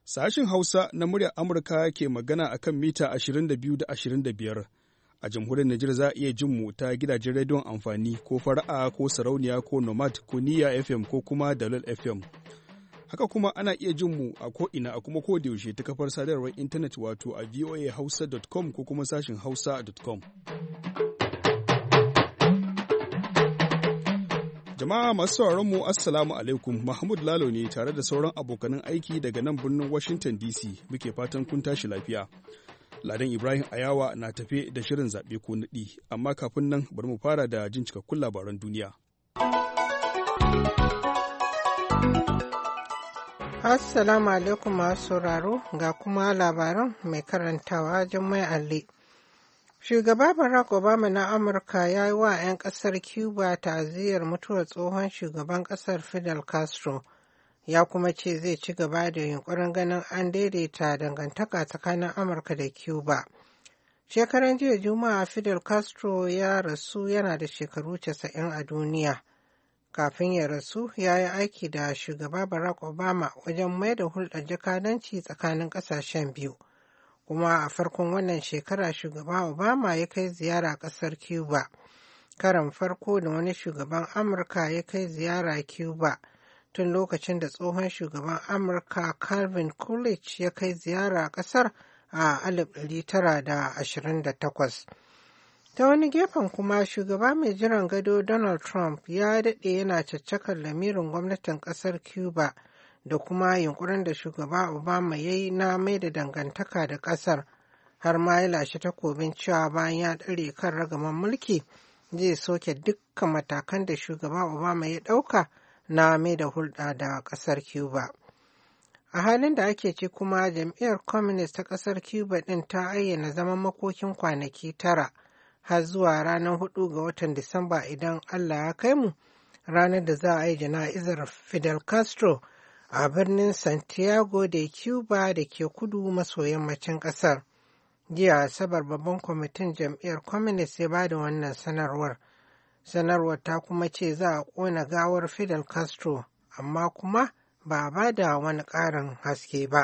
Sashin Hausa na muryar Amurka ke magana a kan mita 22 da 25. A jamhuriyar Nijar za a iya jin mu ta gidajen rediyon amfani ko fara'a ko sarauniya ko nomad ko niyya FM ko kuma dalol FM. Haka kuma ana iya jin mu a ko'ina a kuma kodayaushe ta kafar sadarwar intanet wato a voahausa.com ko kuma sashin hausa.com. Jama'a masu sauraron mu Assalamu alaikum, Mahmud Lalo ne tare da sauran abokanan aiki daga nan birnin Washington DC muke fatan kun tashi lafiya. Ladan Ibrahim Ayawa na tafe da shirin zaɓe ko naɗi, amma kafin nan bari mu fara da jin cikakkun labaran duniya. Assalamu alaikum masu sauraro ga kuma labaran mai karantawa Jummai Ali. Shugaba Barack Obama na Amurka ya yi wa 'yan ƙasar Cuba ta'aziyyar mutuwar tsohon shugaban ƙasar Fidel Castro, ya kuma ce zai ci gaba da yunkurin ganin an daidaita dangantaka tsakanin Amurka da Cuba. Shekaran jiya Juma'a Fidel Castro ya rasu yana da shekaru 90 a duniya. Kafin ya rasu ya yi aiki da shugaba Barack Obama wajen mai da hulɗar jakadanci tsakanin ƙasashen biyu. Kuma a farkon wannan shekara shugaba Obama ya kai ziyara ƙasar Cuba. Karan farko da wani shugaban Amurka ya kai ziyara Cuba tun lokacin da tsohon shugaban Amurka Calvin Coolidge ya kai ziyara ƙasar a 1928. Ta wani gefen kuma shugaba mai jiran gado Donald Trump ya daɗe yana caccakar lamirin gwamnatin ƙasar Cuba da kuma yunkurin da shugaba Obama ya yi na mai da dangantaka da ƙasar, har ma ya lashe takobin cewa bayan ya ɗare kan ragaman mulki zai soke dukkan matakan da shugaba Obama ya ɗauka na mai da hulɗa da ƙasar Cuba. A halin da ake ci kuma jam'iyyar Communist ta ƙasar Cuba ɗin ta ayyana zaman makokin kwanaki 9 har zuwa ranar 4 ga watan Disamba idan Allah ya kai mu, ranar da za a yi jana'izar Fidel Castro a birnin Santiago de Cuba da ke kudu maso yammacin ƙasar. Jiya Asabar babban kwamitin jam'iyyar Communist ya ba da wannan sanarwar. Sanarwar ta kuma ce za a ƙona gawar Fidel Castro, amma kuma ba a ba da wani ƙarin haske ba.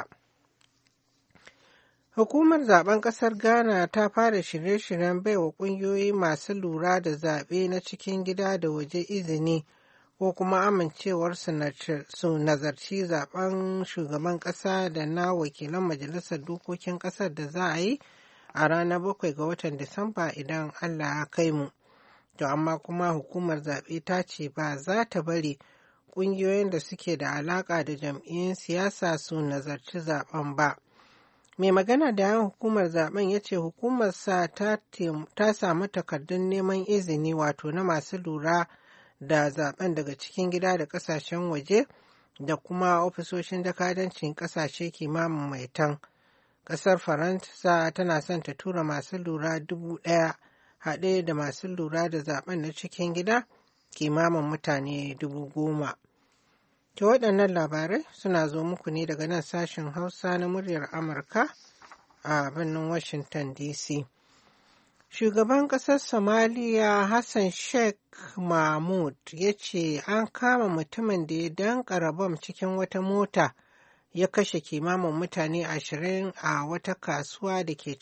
Hukumar zaben ƙasar Ghana ta fara shirye-shiryen baiwa ƙungiyoyi masu lura da zaɓe na cikin gida da waje izini ko kuma amincewar su nazarci zaben shugaban ƙasa da na wakilan majalisar dokokin ƙasar da za a yi a ranar 7 ga watan Disamba idan Allah ya kai mu. To amma kuma hukumar zaɓe ta ce ba za ta bari ƙungiyoyin da suke da alaƙa da jam'iyyun siyasa su nazarci zaben ba. Mai magana da yan hukumar zaben ya ce hukumar sa ta samu takardun neman izini wato na masu lura da zaben daga cikin gida da kasashen waje da kuma ofisoshin jakadancin kasashe kimanin maitan. Kasar Faransa tana son ta tura masu lura 1,000 haɗe da masu lura da zaben na cikin gida kimanin mutane 10,000. Ta waɗannan labarai suna zo muku ne daga nan sashen Hausa na muryar Amurka a birnin Washington DC. Shugaban ƙasar Somaliya Hassan Sheikh Mahmud ya ce an kama mutumin da ya danƙara bam cikin wata mota ya kashe kimanin mutane 20 a wata kasuwa da ke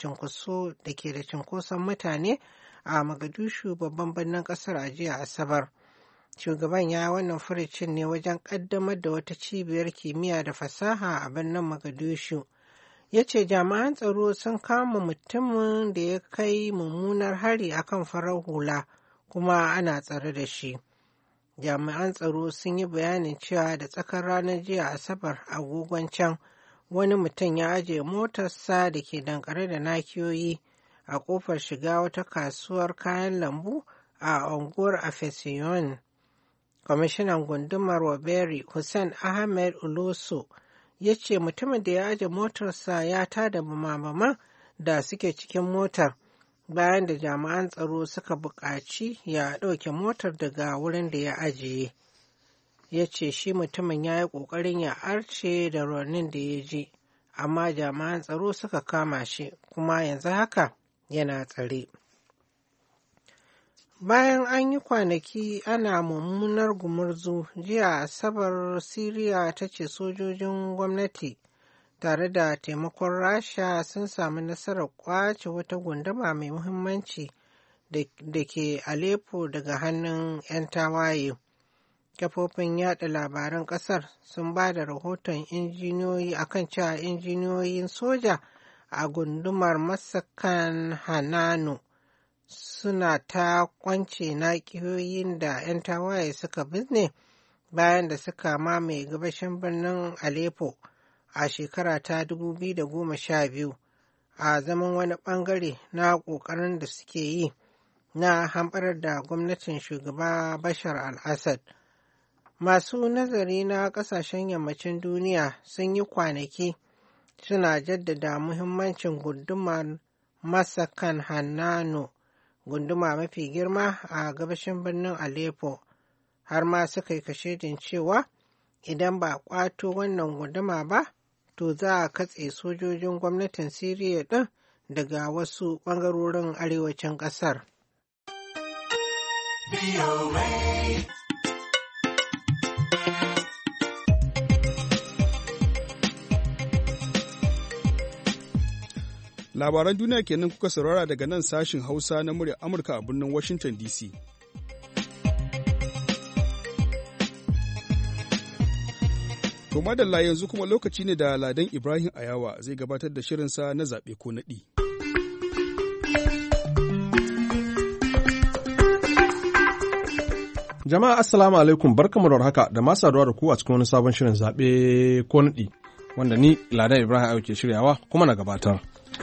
da cunkoson mutane a Mogadishu babban birnin ƙasar a jiya Asabar. Shugaban ya wannan furucin ne wajen ƙaddamar da wata cibiyar kimiyya da fasaha a birnin Mogadishu. Ya ce jami'an tsaro sun kama mutumin da ya kai mummunar hari akan farar hula kuma ana tsare da shi. Jami'an tsaro sun yi bayanin cewa da tsakar ranar jiya Asabar agogon can wani mutum ya ajiye motarsa da ke dankare da nakiyoyi a ƙofar shiga wata kasuwar kayan lambu a unguwar Afesiyon. Kwamishinan gundumar Waberi Hussein Ahmed Uloso ya ce mutumin da ya aje motarsa ya tada bama da suke cikin motar bayan da jami'an tsaro suka buƙaci ya ɗauke motar daga wurin da ya ajiye. Ya ce shi mutumin ya yi ƙoƙarin ya arce da raunin da ya ji, amma jami'an tsaro suka kama shi kuma yanzu haka yana tsare. Bayan an yi kwanaki ana mummunar gumurzu jiya Asabar Siriya ta ce sojojin gwamnati tare da taimakon Rasha sun sami nasarar kwace wata gunduma mai muhimmanci da ke Aleppo daga hannun 'yan tawaye. Kafofin yada labaran kasar sun ba da rahoton injiniyoyi akan cewa injiniyoyin soja a gundumar Masakan Hananu suna ta kwance nakiyoyin da 'yan tawaye suka binne bayan da suka mamaye gabashin birnin Aleppo a shekara ta 2012 a zaman wani bangare na ƙoƙarin da suke yi na hamɓarar da gwamnatin shugaba Bashar al-Assad. Masu nazari na ƙasashen yammacin duniya sun yi kwanaki suna jaddada muhimmancin gundumar Masakan Hananu, gunduma mafi girma a gabashin birnin Aleppo, har ma suka yi kashedin cewa idan ba a ƙwato wannan gunduma ba, to za a katse sojojin gwamnatin Siriya ɗin daga wasu ɓangarorin arewacin ƙasar. Labaran duniya kenan kuka saurara daga nan sashin Hausa na muryar Amurka a birnin Washington DC. To madalla yanzu kuma lokaci ne da Ladan Ibrahim Ayawa zai gabatar da shirinsa na zaɓe ko naɗi. Jama'a assalamu alaikum barkamu da haka da masu saduwa da ku a cikin wani sabon shirin zaɓe ko naɗi wanda ni Ladan Ibrahim Ayawa ke shiryawa kuma na gabatar.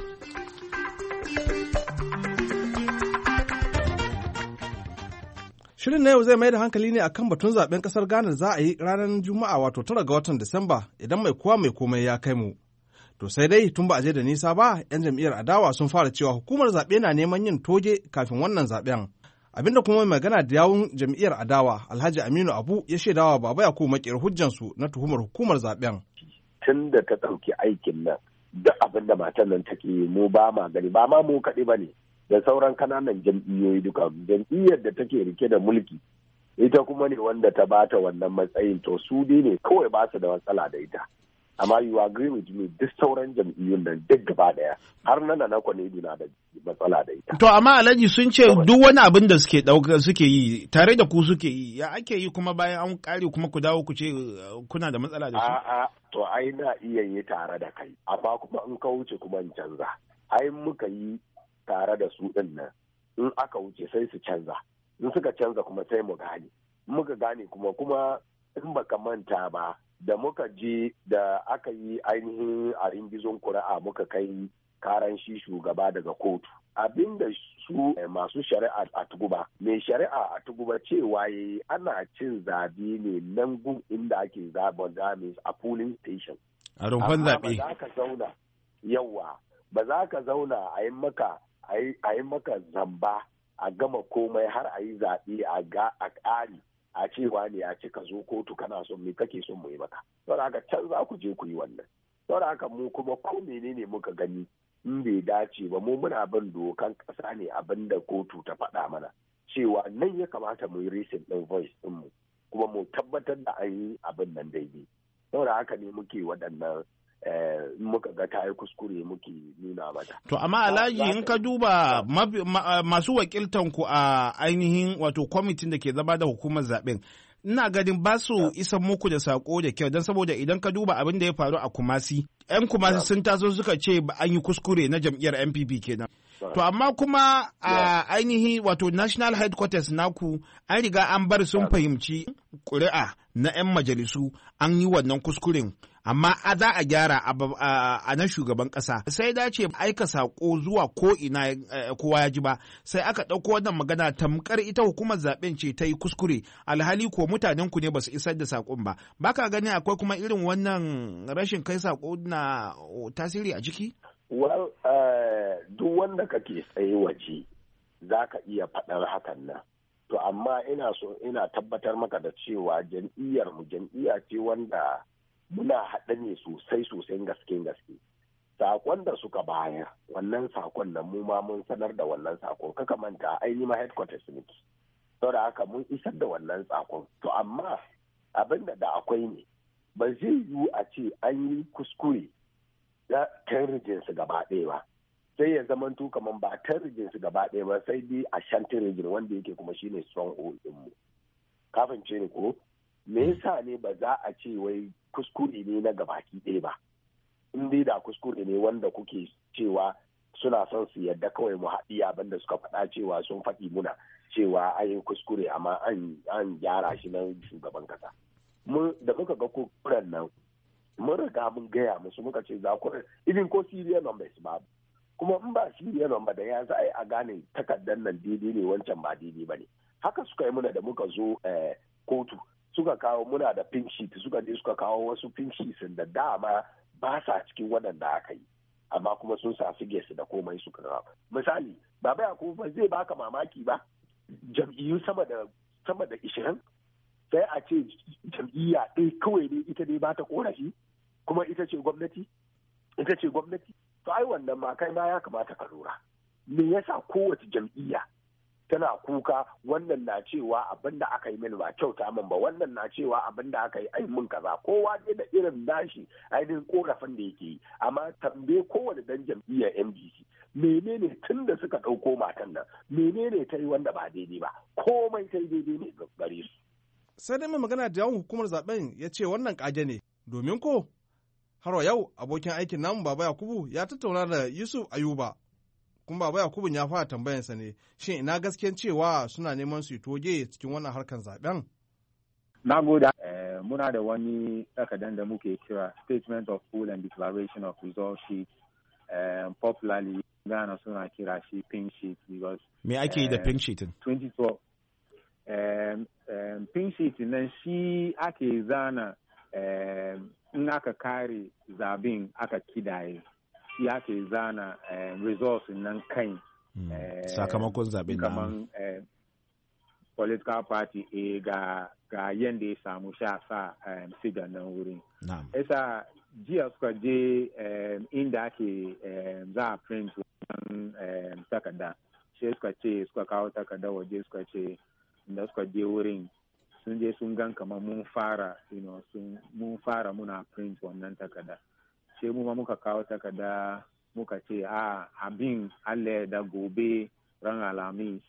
Shirin na yau zai mai da hankali ne akan batun zaben kasar Ghana za a yi ranar Juma'a wato 9 ga watan Disamba idan mai kowa mai komai ya kai mu. To sai dai tun ba a je da nisa ba, 'yan jam'iyyar adawa sun fara cewa hukumar zaɓe na neman yin toge kafin wannan zaben. Abinda kuma mai magana da yawun jam'iyyar adawa Alhaji Aminu Abu ya shaidawa Baba Yakubu Makiyar hujjansu na tuhumar hukumar zaben. Tun da ta ɗauki aikin nan, duk abin da matan nan take mu ba ma gani, ba ma mu kaɗai ba ne. Da sauran kananan jam'iyyoyi duka, jam'iyyar da take rike da mulki ita kuma ne wanda ta bata wannan matsayin, to su dai ne kawai ba su da matsala da ita. Amma you agree with me, duk sauran jam'iyyun nan duk gaba daya har nana na kwanedi na da matsala da ita. To amma Alhaji sun ce duk wani abin da suke yi tare da ku suke yi, ya ake yi kuma bayan an kare kuma ku dawo ku ce kuna da matsala da su? A'a, to ai na iya yi tare da kai, amma kuma in ka wuce kuma in canza. Ai muka yi tare da su ɗin nan, in aka wuce sai su canza, in suka canza kuma sai mu gane, muka gane kuma in baka manta ba da muka je da aka yi ainihin a ringizon kuri'a muka kai karan shi shugaba daga kotu, abinda su masu shari'a a Tuguba, mai shari'a a Tuguba cewa yayi ana cin zabe ne nan gun inda ake zaben gamis a polling station, a rumfan zaɓe. Ba za ka zauna yawa, ba za ka zauna a yi maka zamba a gama komai har a yi zaɓe a ƙari a cewa ne a ce ka zo kotu kana son me kake son mu yi maka. Saboda haka can za ku je ku yi wannan. Saboda haka mu kuma ko menene muka gani in bai dace ba, mu muna bin dokan ƙasa ne abin da kotu ta faɗa mana cewa nan ya kamata mu yi receipt ɗin voice ɗinmu kuma mu tabbatar da an yi abin nan daidai. Saboda haka ne muke waɗannan muka ga ta yi kuskure muke nuna mata. To amma Alhaji in ka duba masu wakiltan ku a ainihin wato kwamitin da ke zama da hukumar zaben, ina ganin ba su isa muku da sako da kyau, don saboda idan ka duba abin da ya faru a Kumasi, 'yan Kumasi sun taso suka ce an yi kuskure na jam'iyyar NPP kenan. To amma kuma a ainihin wato national headquarters naku an riga an bar sun fahimci ƙuri'a na 'yan majalisu an yi wannan kuskuren, amma za a gyara a na shugaban ƙasa. Sai dace aika saƙo zuwa ko ina kowa ya ji ba, sai aka ɗauko wannan magana tamkar ita hukumar zaɓen ce ta yi kuskure, alhali ko mutanen ku ne ba su isar da saƙon ba. Baka gani akwai kuma irin wannan rashin kai saƙo na tasiri a ciki? Well, duk wanda kake tsaye waje za ka iya faɗar hakan nan. To amma ina tabbatar maka da cewa jam'iyya ce wanda muna haɗa ne sosai gaske. Sakon da suka bayar, wannan sakon nan mu ma mun sanar da wannan sakon, kaka manta ainihin ma headquarters muke. Saboda haka mun isar da wannan sakon. To amma abin da akwai ne, ba zai yiwu a ce an yi kuskure regions gaba ɗaya ba, sai ya zamanto kamar ba 10 regions gaba ɗaya ba, sai dai Ashanti region wanda yake kuma shine stronghold din mu. Kafin ce ne ko me yasa ne ba za a ce wai kuskure ne na gabaki ɗaya ba, in dai da kuskure ne wanda kuke cewa suna son su yadda kawai mu haɗi abin da suka faɗa cewa sun faɗi muna cewa an yi kuskure amma an gyara shi na shugaban kasa. Da muka ga kuskuren nan mun riga mun gaya musu muka ce za ku idin ko serial numbers babu, kuma in ba serial number da ya za a gane takardar nan daidai ne wancan ba daidai ba ne. Haka suka yi muna da muka zo kotu suka kawo muna da pink sheet, suka je suka kawo wasu pink sheets da dama ba sa cikin waɗanda aka yi, amma kuma sun sa figures da komai suka kawo. Misali Baba Yakubu ba zai baka mamaki ba, jam'iyyu sama da 20 sai a ce jam'iyya ɗaya kawai ne ita dai ba ta korafi kuma ita ce gwamnati. To ai wannan ma kai ma ya kamata ka lura, me yasa kowace jam'iyya tana kuka wannan na cewa abin da aka yi mini ba kyauta min ba, wannan na cewa abin da aka yi ai mun kaza, kowa ne da irin nashi ainihin korafin da yake yi. Amma tambaye kowane dan jam'iyyar NDC menene tun da suka ɗauko matan nan menene ta yi wanda ba daidai ba, komai ta yi daidai ne gare su. Sai dai mai magana da yawon hukumar zaben ya ce wannan kage ne, domin ko har wa yau abokin aikin namu Baba Yakubu ya tattauna da Yusuf Ayuba, kuma Baba Yakubu ya fara tambayansa ne shin ina gaskiyan cewa suna neman su yi toge cikin wannan harkar zaben. Na gode. Muna da wani takardar da muke kira Statement of Poll and Declaration of Result Sheet, popularly Ghana suna kira shi pink sheet, because me ake yi da pink sheet? 2012 pink sheet nan shi ake zana in aka kare zabin aka kidaye, shi ake zana results nan kai sakamakon zaben kaman political party ga yanda ya samu sha sa siga nan wurin. Isa jiya suka je inda ake za a print wannan takarda, shi suka kawo takarda waje suka ce da suka je wurin sun je sun gan kamar mun fara muna print wannan takarda, sai mu ma muka kawo takarda muka ce abin Allah da gobe ran Alhamis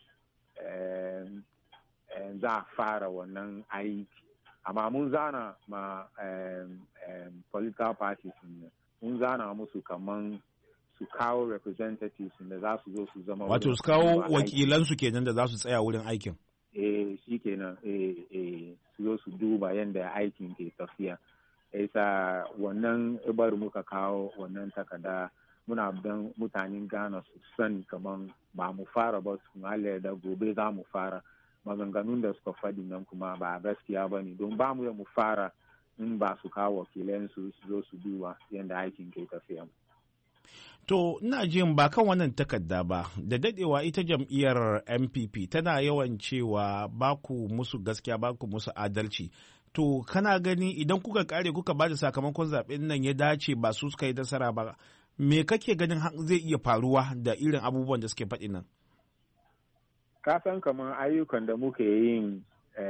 za a fara wannan aiki, amma mun zana ma political parties mun zana musu kaman su kawo representatives da za su zo su zama, wato su kawo wakilansu kenan da za su tsaya wurin aikin. Shi kenan su zo su duba yadda aikin ke tafiya. Isa wannan ibar muka kawo wannan takarda muna don mutanen Ghana su san kaman ba mu fara ba, su da gobe za mu fara. Maganganun da suka faɗi nan kuma ba gaskiya ba ne, don ba mu mu fara in ba su kawo wakilansu su zo su duba yadda aikin ke tafiya. To, ina jin ba kan wannan takarda ba, da dadewa ita jam'iyyar MPP tana yawan cewa ba ku musu gaskiya, ba ku musu adalci. To, kana gani idan kuka kare kuka ba da sakamakon zaɓen nan ya dace ba su suka yi nasara ba, me kake ganin zai iya faruwa da irin abubuwan da suke faɗi nan? Ka san kamar ayyukan da muke yin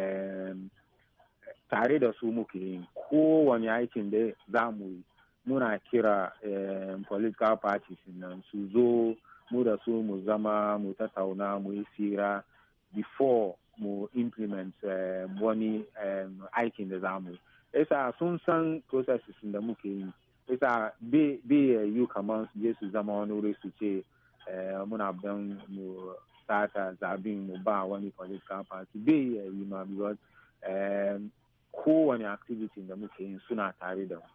tare da su muke yin, kowane aikin da za mu yi muna kira political parties nan su zo mu da su mu zama mu tattauna mu yi sira before mu implement wani aikin da za mu yi. Isa sun san processes da muke yi, isa bai yi kamar su je su zama wani wuri su ce muna don mu sata zabin mu ba wani political party, bai yi ma, because kowane activity da muke yi suna tare da mu.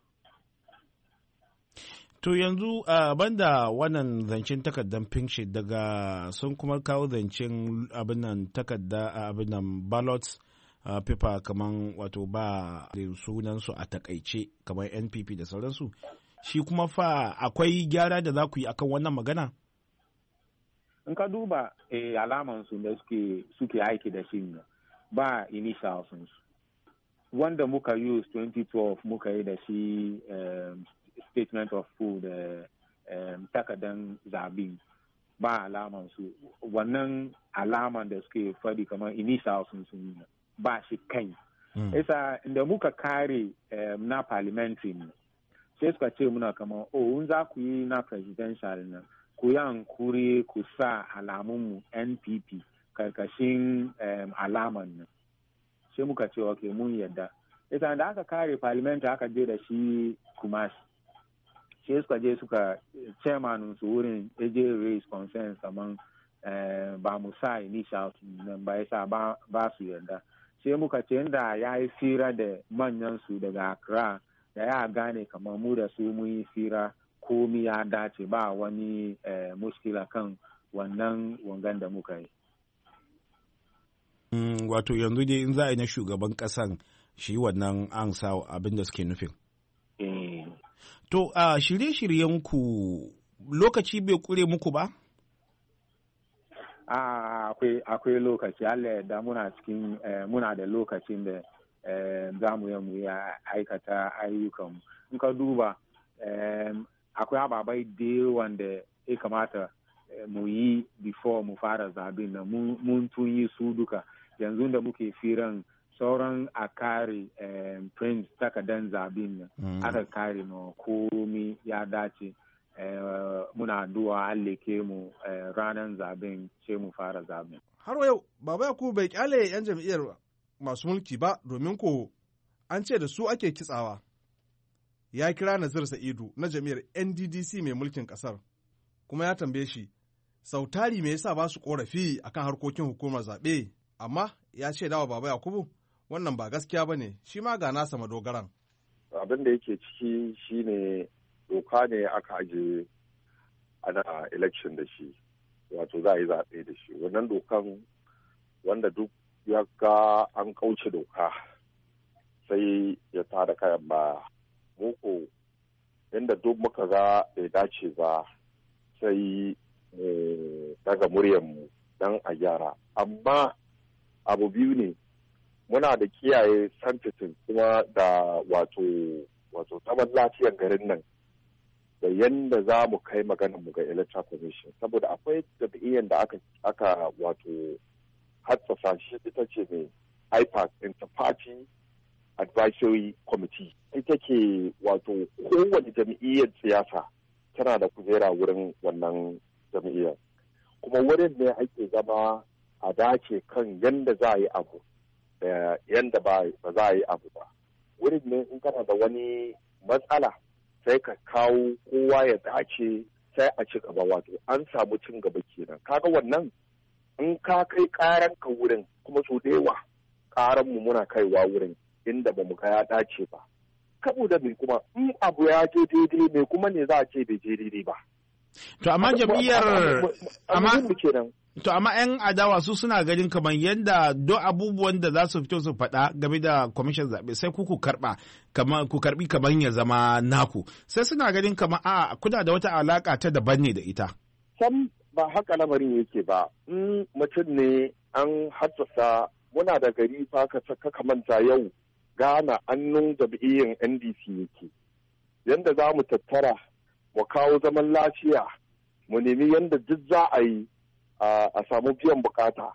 To yanzu banda wannan zancen takardar pink sheet daga sun kuma kawo zancen abin nan takarda abin nan ballots paper kaman wato ba sunansu a takaice kamar NPP da sauransu, shi kuma fa akwai gyara da za ku yi akan wannan magana? In ka duba alamansu da suke aiki da shi ba initials wanda muka use 2012 muka yi da shi statement of food takardan zabi ba alaman su, wannan alaman da suke fadi kamar initials sun ba shi kai. Isa inda muka kare na parliamentary sai suka ce muna kamar in za ku yi na presidential nan ku yi hankuri ku sa alamunmu NPP karkashin alaman nan. Sai muka ce ok mun yadda. Ita da aka kare parliament aka je da shi Kumasi. Sai suka je suka chairman su wurin AJ raise concerns kamar ba mu sa initials nan ba yasa ba su yadda. Sai muka ce inda ya yi fira da manyan su daga Accra da ya gane kamar mu da su mun yi fira komi ya dace ba wani muskila kan wannan wangan da muka yi. Wato yanzu dai in za a yi na shugaban kasan shi wannan an sa abin da suke nufin. To a shirye-shiryenku lokaci bai kure muku ba? Akwai lokaci, Allah da muna cikin muna da lokacin da za mu yi aikata ayyukan. In ka duba akwai ababai da yawan da ya kamata mu yi before mu fara zabin nan mun tun yi su duka. Yanzu da muke firan sauran a kare print takardan zabin nan aka kare ma komi ya dace. Muna addu'a Allah ke mu ranar zaben sai mu fara zaben. Har yau Baba Yakubu bai kyale 'yan jam'iyyar masu mulki ba domin ko an ce da su ake kitsawa. Ya kira Nazir Sa'idu na jam'iyyar NDDC mai mulkin kasar kuma ya tambaye shi sautari me yasa ba su korafi akan harkokin hukumar zaɓe, amma ya ce dawa Baba Yakubu wannan ba gaskiya bane, shi ma ga nasa madogaran. Abin da yake ciki shine doka ne aka aje ana election da shi, wato za a yi zaɓe da shi. Wannan dokan wanda duk ya ga an kauce doka sai ya tada kayan ba. Muku inda duk muka ga bai dace ba sai daga muryarmu don a gyara. Amma abu biyu ne, muna da kiyaye santitin kuma da wato zaman lafiyar garin nan da yadda za mu kai maganar mu ga electoral commission, saboda akwai jam'iyyar da aka wato hatsasa shi ita ce mai IPAC, Inter-Party Advisory Committee. Ita ke wato kowane jam'iyyar siyasa tana da kujera wurin wannan jam'iyyar, kuma wurin ne ake zama a dace kan yadda za a yi abu da yadda ba za a yi abu ba. Wurin ne in kana da wani matsala sai ka kawo kowa ya dace sai a ci gaba, wato an samu cin gaba kenan. Kaga wannan in ka kai karan ka wurin, kuma so da yawa karan mu muna kaiwa wurin inda ba mu ga ya dace ba. Saboda me kuma in abu ya je daidai me kuma ne za a ce bai je daidai ba. To amma jam'iyyar amma 'yan adawa su suna ganin kamar yadda duk abubuwan da za su fito su faɗa game da kwamishin zaɓe sai ku karɓi kamar ya zama naku, sai suna ganin kamar kuna da wata alaƙa ta daban ne da ita. Sam ba haka lamarin yake ba. In mutum ne an haddasa muna da gari fa ka manta yau Ghana annun jam'iyyar NDC yake. Yanda za mu tattara mu kawo zaman lafiya mu nemi yanda duk za a yi a samu biyan bukata.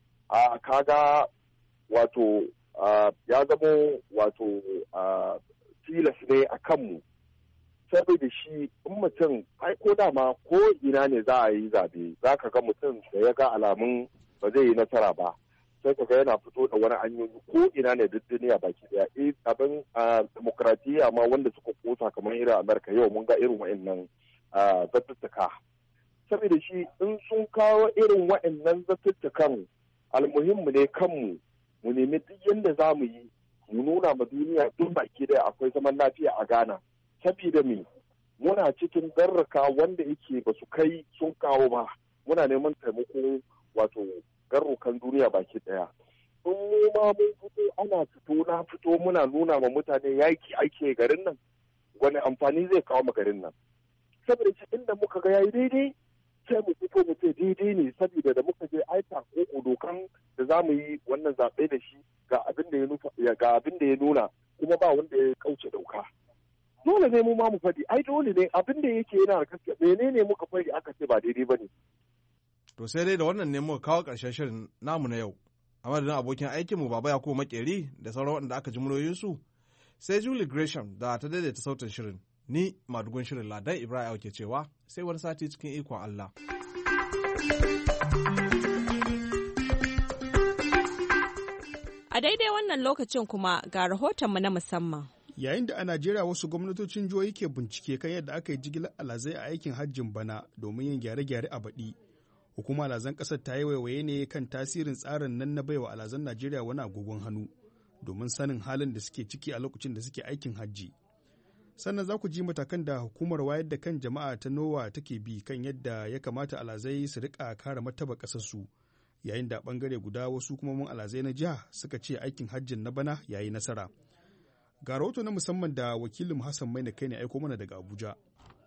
Kaga wato ya zama wato tilas ne a kanmu, saboda shi in mutum ko dama ko ina ne za a yi zabe za ka ga mutum da ya ga alamun ba zai yi nasara ba sai ka ga yana fito da wani hanyoyi ko ina ne duk duniya baki daya. Abin demokradiyya ma wanda suka kosa kamar irin Amerika yau mun ga irin wa'annan zattuttuka. Saboda shi in sun kawo irin wa'annan zattuttukan almuhimmu ne kanmu mu nemi duk yadda za mu yi mu nuna ma duniya duk baki daya akwai zaman lafiya a Ghana. Saboda me muna cikin garraka wanda yake ba su kai sun kawo ba, muna neman taimako wato garrukan duniya baki daya. In mu ma mun fito ana fito na fito muna nuna ma mutane yaki ake garin nan, wani amfani zai kawo ma garin nan. Saboda cikin da muka ga yayi daidai sai mu fito mu ce daidai ne, saboda da muka je aika ko dokan da za mu yi wannan zaɓe da shi ga abin da ya nuna kuma ba wanda ya kauce dauka. Dole ne mu ma mu faɗi, ai dole ne abin da yake yana da gaskiya, menene muka faɗi aka ce ba daidai ba ne. To sai dai da wannan ne muka kawo ƙarshen shirin namu na yau. A madadin abokin aikinmu Baba Yakubu Makeri da sauran waɗanda aka ji muryoyinsu, sai Julie Gresham da ta daidaita sautin shirin. Ni madugun shirin Ladan Ibrahim ke cewa sai wani sati cikin ikon Allah. A daidai wannan lokacin kuma ga rahotonmu na musamman. Yayin da a Najeriya wasu gwamnatocin jihohi ke bincike kan yadda aka yi jigilar alhazai a aikin hajjin bana domin yin gyare-gyare a baɗi. Hukumar alhazan ƙasar ta yi waiwaye ne kan tasirin tsarin nan na baiwa alhazan Najeriya wani agogon hannu domin sanin halin da suke ciki a lokacin da suke aikin hajji. Sannan za ku ji matakan da hukumar wayar da kan jama'a ta NOWA take bi kan yadda ya kamata alhazai su riƙa kare martaba ƙasarsu. Yayin da ɓangare guda wasu hukumomin alhazai na jiha suka ce aikin hajjin na bana yayi nasara. Ga rahoto na musamman da wakilin Hassan Maina kai ne aiko mana daga Abuja.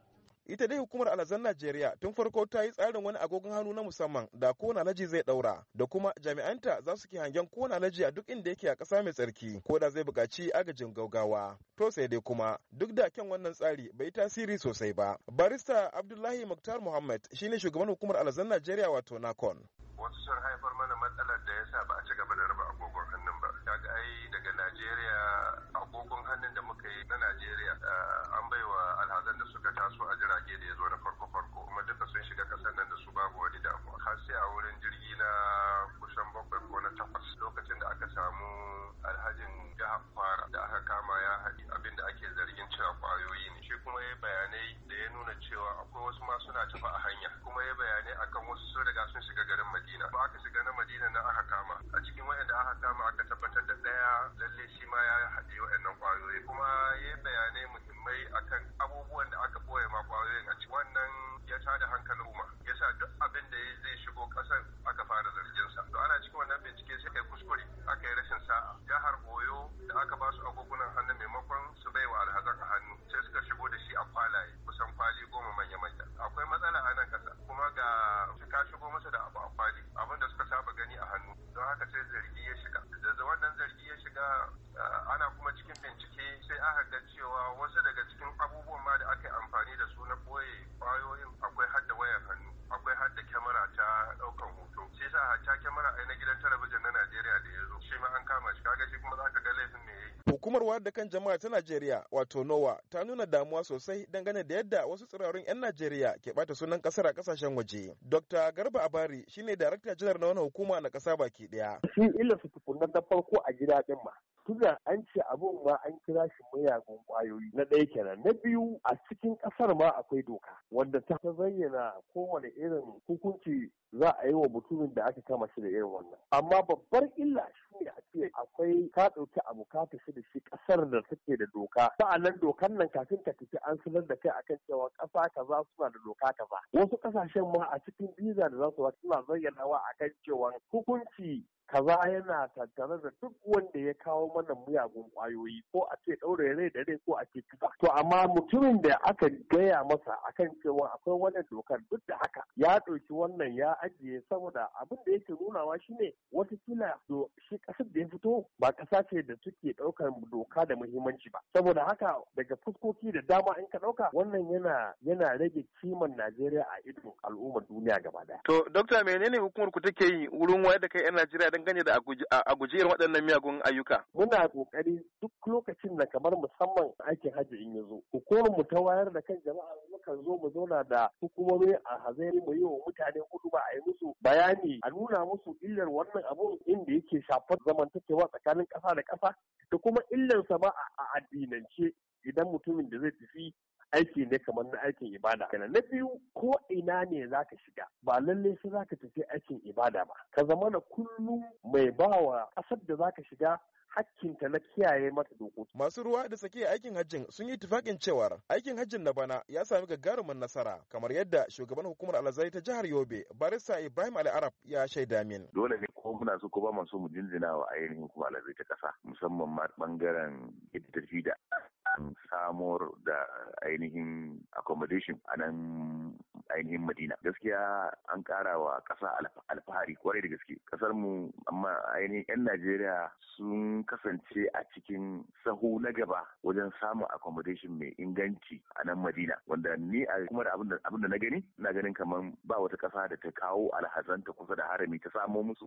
Ita dai hukumar alhazan Najeriya tun farko ta yi tsarin wani agogon hannu na musamman da kowane alhaji zai daura da kuma jami'anta za su ke hangen kowane alhaji a duk inda yake a ƙasa mai tsarki ko da zai buƙaci agajin gaugawa. To sai dai kuma duk da kyan wannan tsari bai tasiri sosai ba. Barista Abdullahi Muktar Muhammad shine shugaban hukumar alhazan Najeriya wato NACON. Wasu sun haifar mana matsalar da yasa ba a ci gaba da raba agogon hannun ba. Kaga ai daga Najeriya agogon hannun da muka yi na Najeriya an baiwa alhazan da suka taso a jirage da ya zo na farko kuma duka sun shiga kasar nan da su babu wani damuwa. Har sai a wurin jirgi na kusan 7 ko na 8 lokacin da aka samu alhajin jihar Kwara da aka kama ya haɗi abin da ake zargin cewa kwayoyi ne. Shi kuma ya bayanai da ya nuna cewa akwai wasu ma suna tafi a hanya kuma ya bayanai akan wasu sun riga sun shiga garin Madina. Ba aka shiga na Madina na aka kama. A cikin wayanda aka kama aka tabbatar da ɗaya lalle shi ma ya haɗe waɗannan kwayoyi kuma ya bayanai muhimmai akan abubuwan da aka ɓoye ma kwayoyin a cikin wannan ya tada hankalin umma yasa duk abin da zai shigo ƙasar aka fara zargin sa. To ana cikin wannan bincike sai kai kuskure aka yi rashin sa'a. Jihar Oyo da aka ba su agogunan hannu maimakon su bai wa alhazan a hannu sai suka shigo da shi a kwalaye kusan kwali 10 manya-manya. Akwai matsala a nan ƙasa kuma ga ka shigo masa da abu a kwali abin da suka saba gani a hannu don haka sai zargi ya shiga. Da wannan zargi ya shiga ana kuma cikin bincike sai aka ga cewa wasu daga cikin abubuwan ma da aka yi amfani da su na ɓoye kwayoyin akwai hadda wayar hannu akwai hadda kyamara ta ɗaukan hoto shi sa hatta kyamara na gidan talabijin na Najeriya da ya zo shi ma an kama shi kaga shi kuma za ka ga laifin me yayi. Hukumar wayar da kan jama'a ta Najeriya wato NOWA ta nuna damuwa sosai dangane da yadda wasu tsirarun 'yan Najeriya ke bata sunan kasar a kasashen waje. Dr. Garba Abari shine darakta janar na wannan hukuma na kasa baki daya. Shi illa su tukunan da farko a gida din ma. Tunda an ce abun ma an kira shi mayagun kwayoyi na ɗaya kenan. Na biyu a cikin ƙasar ma akwai doka wanda ta zayyana kowane irin hukunci za a yi wa mutumin da aka kama shi da irin wannan. Amma babbar illa shi ne a ce akwai ka ɗauki abu ka tafi da shi ƙasar da take da doka. Sa'annan dokar nan kafin ka tafi an sanar da kai akan cewa ƙasa kaza suna da doka kaza. Wasu ƙasashen ma a cikin biza da za su suna zayyanawa akan cewa hukunci kaza yana tattare da duk wanda ya kawo mana miyagun kwayoyi ko a ce ɗaure rai da rai ko a ce kisa. To amma mutumin da aka gaya masa akan cewa akwai wannan dokar duk da haka ya ɗauki wannan ya ajiye saboda abin da yake nunawa shine watakila shi ƙasar da ya fito ba ƙasa ce da suke ɗaukar doka da muhimmanci ba. Saboda haka daga fuskoki da dama in ka ɗauka wannan yana rage kiman Najeriya a idon al'ummar duniya gaba ɗaya. To, Dokta, menene hukumar ku take yi wurin wayar da kai 'yan Najeriya dangane da a guji irin waɗannan miyagun ayyuka? Muna ƙoƙari duk lokacin da kamar musamman aikin hajji in ya zo. Hukumar mu ta wayar da kan jama'a mukan zo mu zauna da hukumomi a hazari mu yi wa mutane hudu ba a yi musu bayani a nuna musu illar wannan abun inda yake shafar zamantakewa tsakanin ƙasa da ƙasa da kuma illarsa ma a addinance idan mutumin da zai tafi aiki ne kamar na aikin ibada. Na biyu ko ina ne za ka shiga ba lallai sai za ka tafi aikin ibada ba. Ka zama na kullum mai bawa ƙasar da za ka shiga hakkinta na kiyaye mata dokoki. Masu ruwa da tsakiya aikin hajjin sun yi tufaƙin cewar aikin hajjin na bana ya sami gagarumin nasara kamar yadda shugaban hukumar alhazai ta jihar Yobe Barista Ibrahim Ali Arab ya shaida min. Dole ne ko muna so ko ba mu so mu jinjina wa ainihin hukumar alhazai ta ƙasa musamman ma bangaren yadda tafi da samuwar da ainihin accommodation a nan ainihin Madina. Gaskiya an ƙara wa ƙasa alfahari kwarai da gaske. Ƙasar mu amma ainihin 'yan Najeriya sun kasance a cikin sahu na gaba wajen samun accommodation mai inganci a nan Madina. Wanda ni a kuma da abin da na gani, ina ganin kamar ba wata ƙasa da ta kawo alhazanta kusa da harami ta samo musu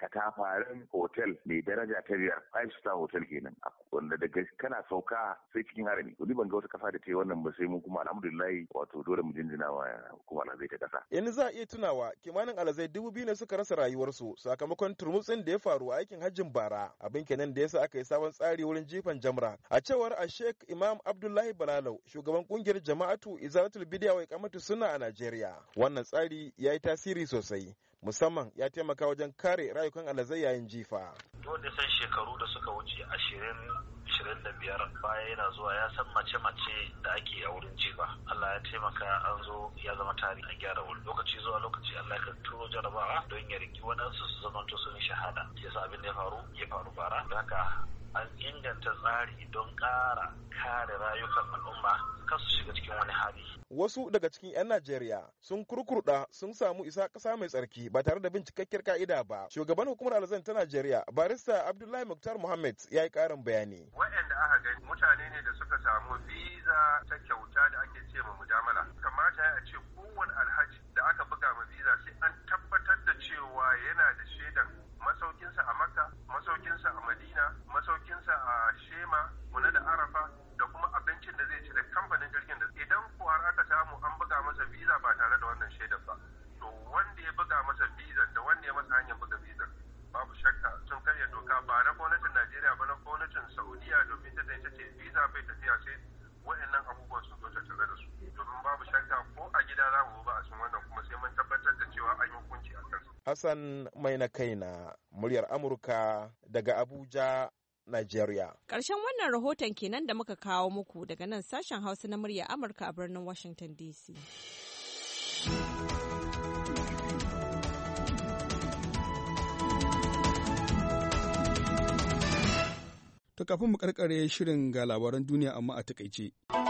katafaren hotel mai daraja ta biyar 5-star hotel kenan wanda daga kana sauka sai cikin harami. To ni ban ga wata kasa da ta yi wannan ba sai mu kuma alhamdulillah wato dole mu jinjina wa kuma alhazai ta kasa. Yanzu za a iya tunawa kimanin alhazai 2000 ne suka rasa rayuwarsu sakamakon turmutsin da ya faru a aikin hajjin bara. Abin kenan da yasa aka yi sabon tsari wurin jifan jamra. A cewar a Sheikh Imam Abdullahi Balalau, shugaban kungiyar Jama'atu Izalatul Bid'a wa Iqamatu Sunna a Najeriya. Wannan tsari ya yi tasiri sosai. Musamman ya taimaka wajen kare rayukan alhazai yayin jifa. Dole sai shekaru da suka wuce 25 baya yana zuwa ya san mace-mace da ake a wurin jifa. Allah ya taimaka an zo ya zama tarihi a gyara wuri. Lokaci zuwa lokaci Allah ya turo jarabawa don ya riki waɗansu su zamanto sun shahada. Yasa abin da ya faru bara. Da haka an inganta tsari don ƙara kare rayukan al'umma kan su shiga cikin wani hali. Wasu daga cikin 'yan Najeriya sun kurkurɗa sun samu isa ƙasa mai tsarki ba tare da bin cikakkiyar ka'ida ba. Shugaban hukumar alhazan ta Najeriya, Barista Abdullahi Muktar Muhammad ya yi ƙarin bayani. Waɗanda aka gani mutane ne da suka samu biza ta kyauta da ake ce ma mujamala. Kamata a ce kowane alhaji da aka buga ma biza sai an tabbatar da cewa yana da shaidan masaukinsa a Makka, masaukinsa a Madina, masaukinsa a Shema, Muna da Arafa da kuma abincin da zai ci da kamfanin jirgin da idan ko har aka samu an buga masa visa ba tare da wannan shaidar ba to wanda ya buga masa visa da wanda ya masa hanyar buga visa babu shakka sun karya doka ba na gwamnatin Najeriya ba na gwamnatin Saudiya domin ta ce visa bai tafiya sai waɗannan abubuwan sun zo tattare da su domin babu shakka ko a gida za mu ba a sun wannan kuma sai mun tabbatar da cewa an yi hukunci a kansu. Hassan mai na kaina muryar Amurka daga Abuja, Nigeria. Ƙarshen wannan rahoton kenan da muka kawo muku daga nan sashen Hausa na muryar Amurka a birnin Washington DC. To kafin mu karkare shirin ga labaran duniya amma a takaice.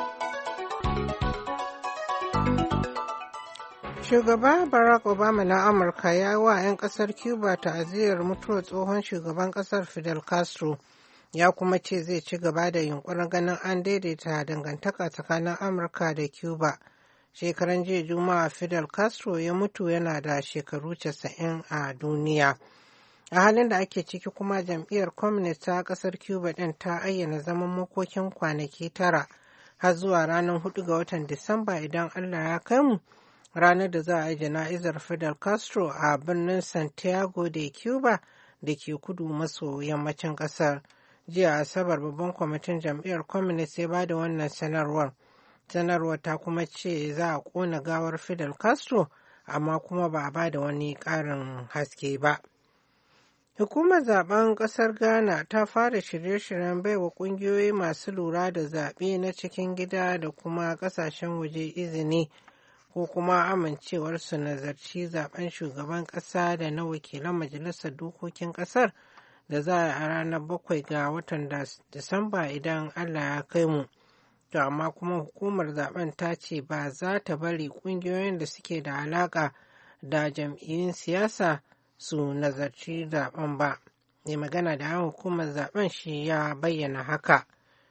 Shugaba Barack Obama na Amurka ya yi wa 'yan kasar Cuba ta'aziyar mutuwar tsohon shugaban kasar Fidel Castro, ya kuma ce zai ci gaba da yunkurin ganin an daidaita dangantaka tsakanin Amurka da Cuba. Shekaran jiya Juma'a Fidel Castro ya mutu yana da shekaru 90 a duniya. A halin da ake ciki kuma jam'iyyar Communist ta kasar Cuba ɗin ta ayyana zaman makokin kwanaki 9 har zuwa ranar 4 ga watan Disamba idan Allah ya kai mu. Ranar da za a yi jana'izar Fidel Castro a birnin Santiago de Cuba da ke kudu maso yammacin ƙasar. Jiya Asabar babban kwamitin jam'iyyar Communist ya ba da wannan sanarwar. Sanarwar ta kuma ce za a ƙona gawar Fidel Castro amma kuma ba a ba da wani ƙarin haske ba. Hukumar zaben ƙasar Ghana ta fara shirye-shiryen baiwa ƙungiyoyi masu lura da zaɓe na cikin gida da kuma ƙasashen waje izini ko kuma amincewar su nazarci zaben shugaban ƙasa da na wakilan majalisar dokokin ƙasar da za a ranar 7 ga watan Disamba idan Allah ya kai mu. To amma kuma hukumar zaben ta ce ba za ta bari ƙungiyoyin da suke da alaƙa da jam'iyyun siyasa su nazarci zaben ba. Mai magana da hukumar zaben shi ya bayyana haka.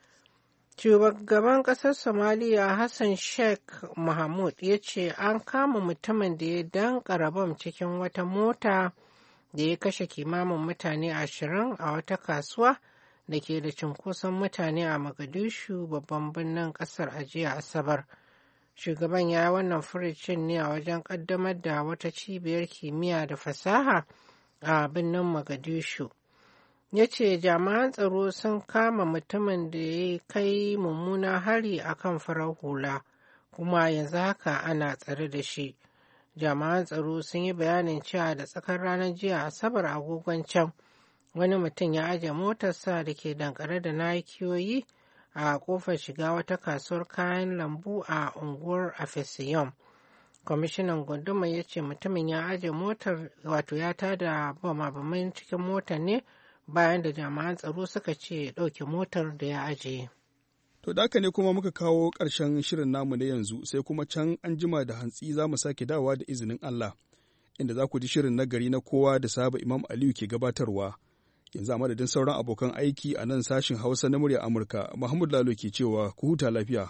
Shugaban ƙasar Somaliya Hassan Sheikh Mohamud ya ce an kama mutumin da ya danƙara bam cikin wata mota da ya kashe kimanin mutane 20 a wata kasuwa da ke da cunkoson mutane a Mogadishu babban birnin ƙasar a jiya Asabar. Shugaban ya yi wannan furucin ne a wajen ƙaddamar da wata cibiyar kimiyya da fasaha a birnin Mogadishu. Ya ce jami'an tsaro sun kama mutumin da ya kai mummunan hari a kan farar hula kuma yanzu haka ana tsare da shi. Jami'an tsaro sun yi bayanin cewa da tsakar ranar jiya Asabar agogon can wani mutum ya aje motarsa da ke dankare da nakiyoyi a kofar shiga wata kasuwar kayan lambu a unguwar Afesiyom. Kwamishinan gunduma ya ce mutumin ya aje motar wato ya tada bama-baman cikin motar ne bayan da jami'an tsaro suka ce ya ɗauke motar da ya ajiye. To da haka ne kuma muka kawo ƙarshen shirin namu na yanzu sai kuma can an jima da hantsi za mu sake dawowa da izinin Allah inda za ku ji shirin nagari na kowa da sahaba Imam Aliyu ke gabatarwa. Yanzu a madadin sauran abokan aiki a nan sashin Hausa na muryar Amurka, Muhammad Lalo ke cewa ku huta lafiya.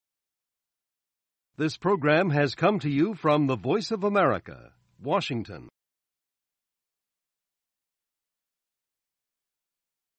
This program has come to you from the Voice of America, Washington.